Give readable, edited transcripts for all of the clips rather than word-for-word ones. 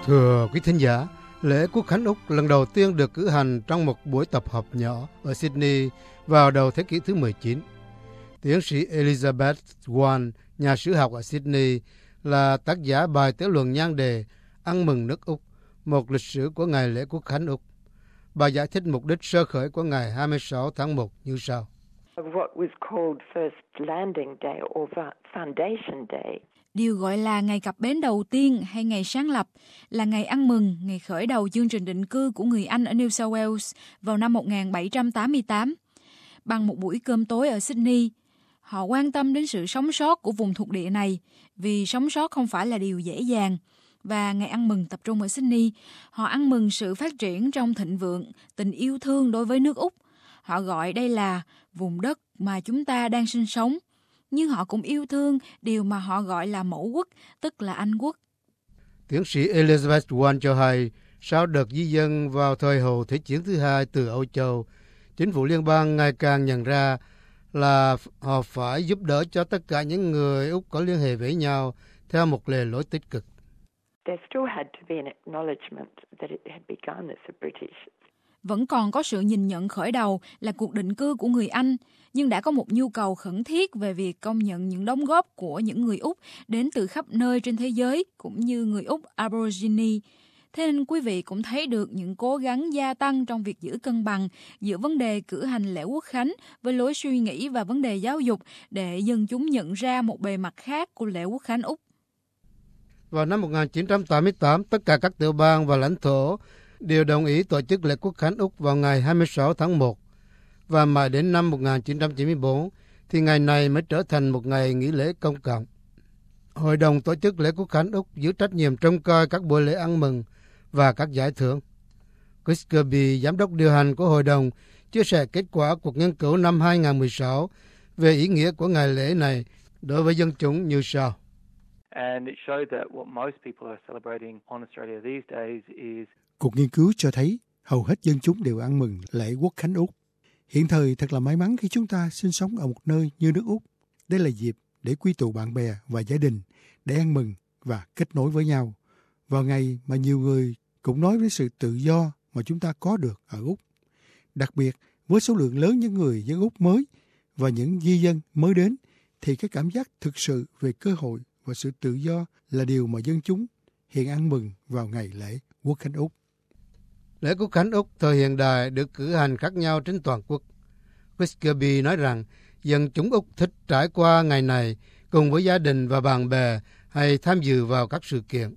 Thưa quý thính giả, lễ Quốc khánh Úc lần đầu tiên được cử hành trong một buổi tập hợp nhỏ ở Sydney vào đầu thế kỷ thứ 19. Tiến sĩ Elizabeth Warren, nhà sử học ở Sydney, là tác giả bài tiểu luận nhan đề Ăn mừng nước Úc, một lịch sử của ngày lễ Quốc khánh Úc. Bà giải thích mục đích sơ khởi của ngày 26 tháng 1 như sau. Điều gọi là ngày cập bến đầu tiên hay ngày sáng lập là ngày ăn mừng, ngày khởi đầu chương trình định cư của người Anh ở New South Wales vào năm 1788. Bằng một buổi cơm tối ở Sydney, họ quan tâm đến sự sống sót của vùng thuộc địa này, vì sống sót không phải là điều dễ dàng. Và ngày ăn mừng tập trung ở Sydney, họ ăn mừng sự phát triển trong thịnh vượng, tình yêu thương đối với nước Úc. Họ gọi đây là vùng đất mà chúng ta đang sinh sống. Nhưng họ cũng yêu thương điều mà họ gọi là mẫu quốc, tức là Anh quốc. Tiến sĩ Elizabeth Warren cho hay, sau đợt di dân vào thời hậu Thế chiến thứ hai từ Âu Châu, chính phủ liên bang ngày càng nhận ra là họ phải giúp đỡ cho tất cả những người Úc có liên hệ với nhau theo một lề lối tích cực. Vẫn còn có sự nhìn nhận khởi đầu là cuộc định cư của người Anh, nhưng đã có một nhu cầu khẩn thiết về việc công nhận những đóng góp của những người Úc đến từ khắp nơi trên thế giới, cũng như người Úc Aborigine. Thế nên quý vị cũng thấy được những cố gắng gia tăng trong việc giữ cân bằng giữa vấn đề cử hành lễ Quốc khánh với lối suy nghĩ và vấn đề giáo dục để dân chúng nhận ra một bề mặt khác của lễ Quốc khánh Úc. Vào năm 1988, tất cả các tiểu bang và lãnh thổ đều đồng ý tổ chức lễ Quốc khánh Úc vào ngày 26 tháng 1. Và mãi đến năm 1994 thì ngày này mới trở thành một ngày nghỉ lễ công cộng. Hội đồng tổ chức lễ Quốc khánh Úc giữ trách nhiệm trông coi các buổi lễ ăn mừng và các giải thưởng. Chris Kirby, giám đốc điều hành của hội đồng, chia sẻ kết quả cuộc nghiên cứu năm 2016 về ý nghĩa của ngày lễ này đối với dân chúng như sau. Cuộc nghiên cứu cho thấy hầu hết dân chúng đều ăn mừng lễ Quốc khánh Úc. Hiện thời thật là may mắn khi chúng ta sinh sống ở một nơi như nước Úc. Đây là dịp để quy tụ bạn bè và gia đình, để ăn mừng và kết nối với nhau. Vào ngày mà nhiều người cũng nói với sự tự do mà chúng ta có được ở Úc. Đặc biệt, với số lượng lớn những người dân Úc mới và những di dân mới đến, thì cái cảm giác thực sự về cơ hội và sự tự do là điều mà dân chúng hiện ăn mừng vào ngày lễ Quốc khánh Úc. Lễ Quốc khánh Úc thời hiện đại được cử hành khác nhau trên toàn quốc. Chris Kirby nói rằng dân chúng Úc thích trải qua ngày này cùng với gia đình và bạn bè hay tham dự vào các sự kiện.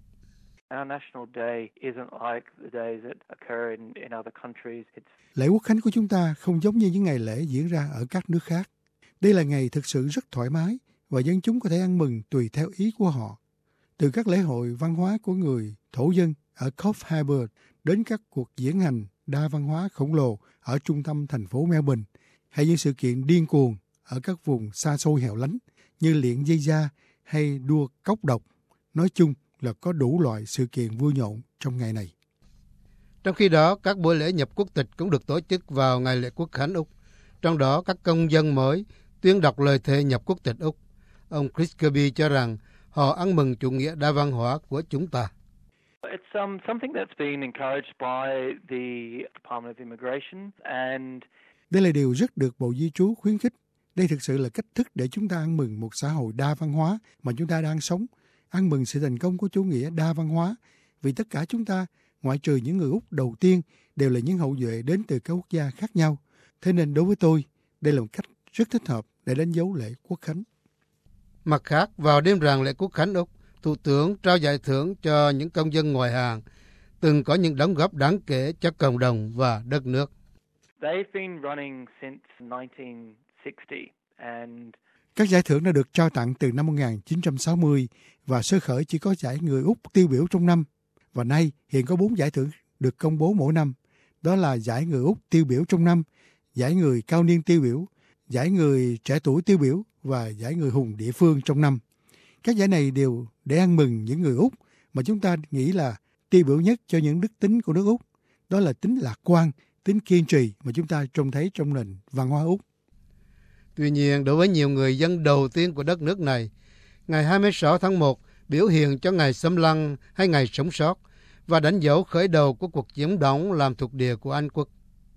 Lễ Quốc khánh của chúng ta không giống như những ngày lễ diễn ra ở các nước khác. Đây là ngày thực sự rất thoải mái và dân chúng có thể ăn mừng tùy theo ý của họ. Từ các lễ hội văn hóa của người thổ dân ở Coffs Harbour đến các cuộc diễn hành đa văn hóa khổng lồ ở trung tâm thành phố Melbourne, hay những sự kiện điên cuồng ở các vùng xa xôi hẻo lánh như liệng dây da hay đua cốc độc. Nói chung là có đủ loại sự kiện vui nhộn trong ngày này. Trong khi đó, các buổi lễ nhập quốc tịch cũng được tổ chức vào ngày lễ Quốc khánh Úc. Trong đó, các công dân mới tuyên đọc lời thề nhập quốc tịch Úc. Ông Chris Kirby cho rằng họ ăn mừng chủ nghĩa đa văn hóa của chúng ta. Đây là điều rất được Bộ Di trú khuyến khích. Đây thực sự là cách thức để chúng ta ăn mừng một xã hội đa văn hóa mà chúng ta đang sống. Ăn mừng sự thành công của chủ nghĩa đa văn hóa. Vì tất cả chúng ta, ngoại trừ những người Úc đầu tiên, đều là những hậu duệ đến từ các quốc gia khác nhau. Thế nên đối với tôi, đây là một cách rất thích hợp để đánh dấu lễ Quốc khánh. Mặt khác, vào đêm rằm lễ Quốc khánh Úc, Thủ tướng trao giải thưởng cho những công dân ngoại hàng từng có những đóng góp đáng kể cho cộng đồng và đất nước. Các giải thưởng đã được trao tặng từ năm 1960 và sơ khởi chỉ có giải người Úc tiêu biểu trong năm. Và nay hiện có 4 giải thưởng được công bố mỗi năm. Đó là giải người Úc tiêu biểu trong năm, giải người cao niên tiêu biểu, giải người trẻ tuổi tiêu biểu và giải người hùng địa phương trong năm. Các giải này đều để ăn mừng những người Úc mà chúng ta nghĩ là tiêu biểu nhất cho những đức tính của nước Úc. Đó là tính lạc quan, tính kiên trì mà chúng ta trông thấy trong nền văn hóa Úc. Tuy nhiên, đối với nhiều người dân đầu tiên của đất nước này, ngày 26 tháng 1 biểu hiện cho ngày xâm lăng hay ngày sống sót và đánh dấu khởi đầu của cuộc chiếm đóng làm thuộc địa của Anh quốc.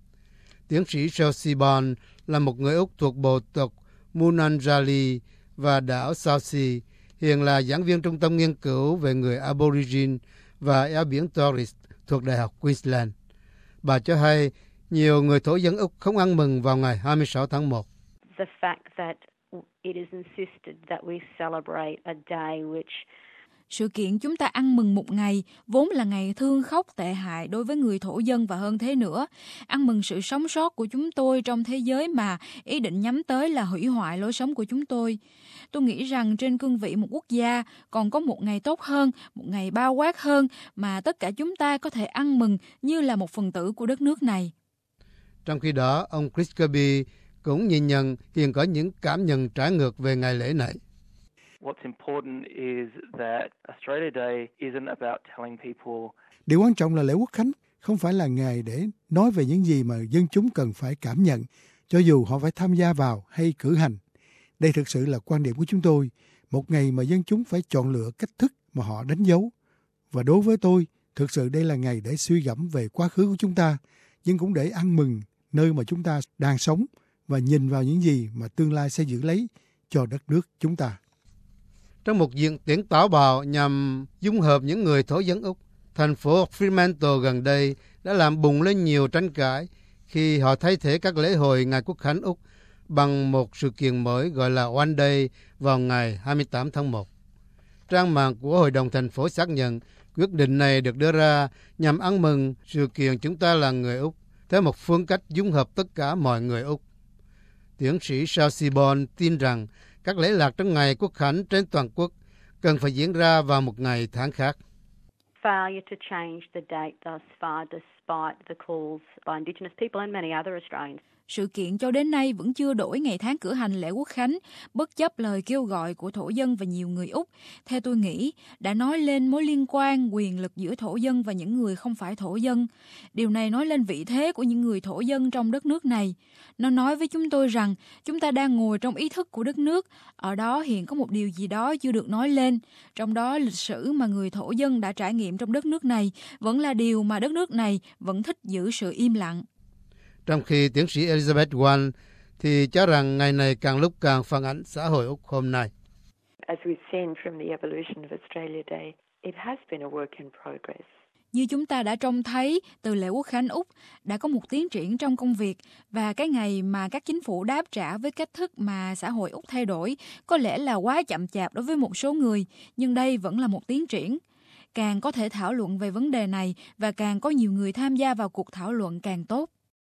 Tiến sĩ Chelsea Bond là một người Úc thuộc bộ tộc Munanjali và đảo South Sea, hiện là giảng viên trung tâm nghiên cứu về người Aborigine và eo biển Torres thuộc Đại học Queensland. Bà cho hay nhiều người thổ dân Úc không ăn mừng vào ngày 26 tháng 1. The fact that it is insisted that we celebrate a day which sự kiện chúng ta ăn mừng một ngày vốn là ngày thương khóc tệ hại đối với người thổ dân và hơn thế nữa, ăn mừng sự sống sót của chúng tôi trong thế giới mà ý định nhắm tới là hủy hoại lối sống của chúng tôi. Tôi nghĩ rằng trên cương vị một quốc gia còn có một ngày tốt hơn, một ngày bao quát hơn mà tất cả chúng ta có thể ăn mừng như là một phần tử của đất nước này. Trong khi đó, ông Chris Kirby cũng nhìn nhận hiện có những cảm nhận trái ngược về ngày lễ này. What's important is that Australia Day isn't about telling people. Điều quan trọng là lễ Quốc khánh không phải là ngày để nói về những gì mà dân chúng cần phải cảm nhận, cho dù họ phải tham gia vào hay cử hành. Đây thực sự là quan điểm của chúng tôi, một ngày mà dân chúng phải chọn lựa cách thức mà họ đánh dấu. Và đối với tôi, thực sự đây là ngày để suy gẫm về quá khứ của chúng ta, nhưng cũng để ăn mừng nơi mà chúng ta đang sống và nhìn vào những gì mà tương lai sẽ giữ lấy cho đất nước chúng ta. Trong một diễn tiến táo bạo nhằm dung hợp những người thổ dân Úc, thành phố Fremantle gần đây đã làm bùng lên nhiều tranh cãi khi họ thay thế các lễ hội Ngày Quốc khánh Úc bằng một sự kiện mới gọi là One Day vào ngày 28 tháng 1. Trang mạng của Hội đồng thành phố xác nhận quyết định này được đưa ra nhằm ăn mừng sự kiện chúng ta là người Úc theo một phương cách dung hợp tất cả mọi người Úc. Tiến sĩ Chelsea Bond tin rằng các lễ lạc trong ngày Quốc khánh trên toàn quốc cần phải diễn ra vào một ngày tháng khác. failure to change the date thus far despite the calls by Indigenous people and many other Australians. Sự kiện cho đến nay vẫn chưa đổi ngày tháng cử hành lễ Quốc khánh, bất chấp lời kêu gọi của thổ dân và nhiều người Úc. Theo tôi nghĩ, đã nói lên mối liên quan quyền lực giữa thổ dân và những người không phải thổ dân. Điều này nói lên vị thế của những người thổ dân trong đất nước này. Nó nói với chúng tôi rằng chúng ta đang ngồi trong ý thức của đất nước. Ở đó hiện có một điều gì đó chưa được nói lên. Trong đó lịch sử mà người thổ dân đã trải nghiệm trong đất nước này vẫn là điều mà đất nước này vẫn thích giữ sự im lặng. Trong khi tiến sĩ Elizabeth Wan thì cho rằng ngày này càng lúc càng phản ánh xã hội Úc hôm nay. As we've seen from the evolution of Australia Day, it has been a work in progress. Như chúng ta đã trông thấy từ lễ Quốc khánh Úc đã có một tiến triển trong công việc, và cái ngày mà các chính phủ đáp trả với cách thức mà xã hội Úc thay đổi có lẽ là quá chậm chạp đối với một số người, nhưng đây vẫn là một tiến triển. Càng có thể thảo luận về vấn đề này và càng có nhiều người tham gia vào cuộc thảo luận càng tốt.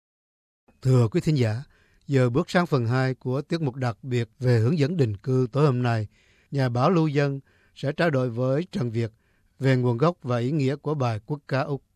Thưa quý thính giả, giờ bước sang phần 2 của tiết mục đặc biệt về hướng dẫn định cư tối hôm nay. Nhà báo Lưu Dân sẽ trao đổi với Trần Việt về nguồn gốc và ý nghĩa của bài quốc ca Úc.